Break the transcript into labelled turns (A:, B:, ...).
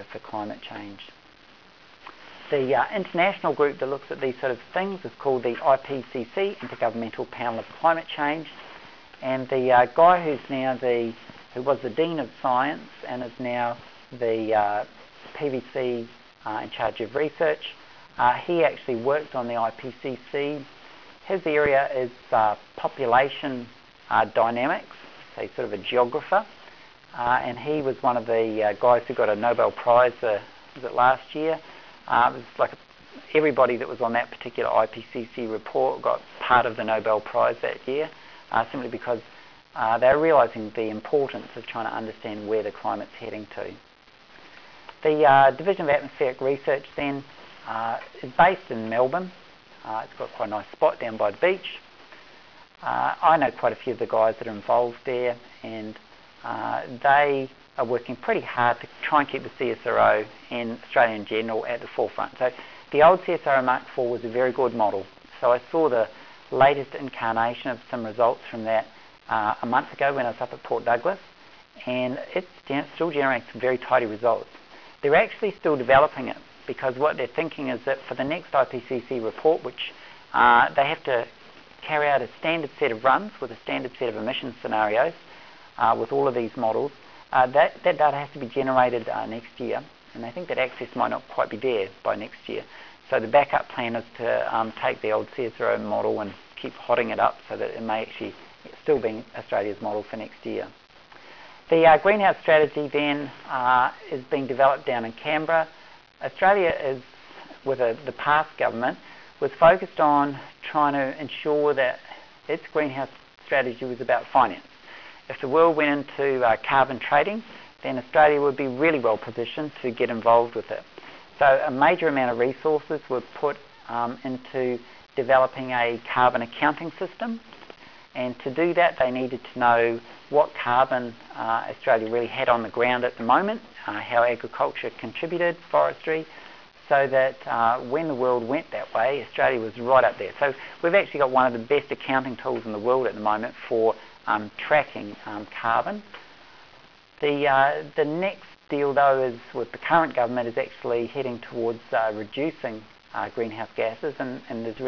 A: for climate change. The international group that looks at these sort of things is called the IPCC, Intergovernmental Panel of Climate Change, and the guy who was the Dean of Science and is now the PVC in charge of research, he actually worked on the IPCC. His area is population dynamics, so he's sort of a geographer, and he was one of the guys who got a Nobel Prize, was it last year? It was like everybody that was on that particular IPCC report got part of the Nobel Prize that year, simply because they're realising the importance of trying to understand where the climate's heading to. The Division of Atmospheric Research then is based in Melbourne. It's got quite a nice spot down by the beach. I know quite a few of the guys that are involved there, and they are working pretty hard to try and keep the CSIRO and Australia in general at the forefront. So the old CSIRO Mark IV was a very good model. So I saw the latest incarnation of some results from that a month ago when I was up at Port Douglas, and it still generates some very tidy results. They're actually still developing it, because what they're thinking is that for the next IPCC report, which they have to carry out a standard set of runs with a standard set of emission scenarios with all of these models, that data has to be generated next year, and they think that access might not quite be there by next year. So the backup plan is to take the old CSIRO model and keep hotting it up so that it may actually still be Australia's model for next year. The greenhouse strategy then is being developed down in Canberra. Australia is, with the past government, was focused on trying to ensure that its greenhouse strategy was about finance. If the world went into carbon trading, then Australia would be really well positioned to get involved with it. So a major amount of resources were put into developing a carbon accounting system, and to do that they needed to know what carbon Australia really had on the ground at the moment, how agriculture contributed, forestry, so that when the world went that way, Australia was right up there. So we've actually got one of the best accounting tools in the world at the moment for tracking carbon. The next deal, though, is with the current government is actually heading towards reducing greenhouse gases, and there's